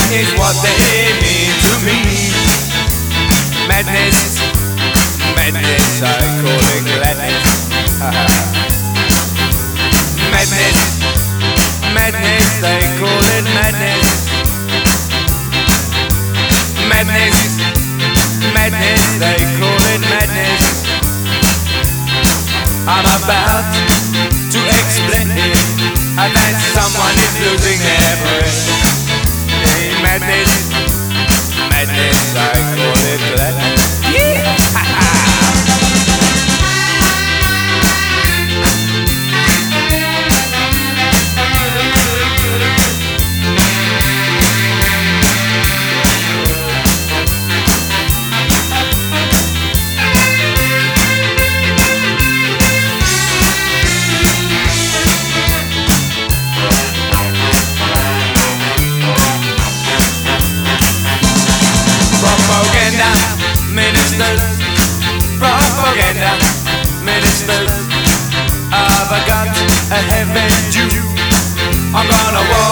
is what they mean to me. Madness, madness, I call it gladness. Madness, madness, they call it madness. Madness, madness, they call it madness. I'm about to explain that someone is losing their breath. Hey, madness, madness, I call it gladness. Yeah! Propaganda ministers, propaganda ministers, I've got a heaven due. I'm gonna walk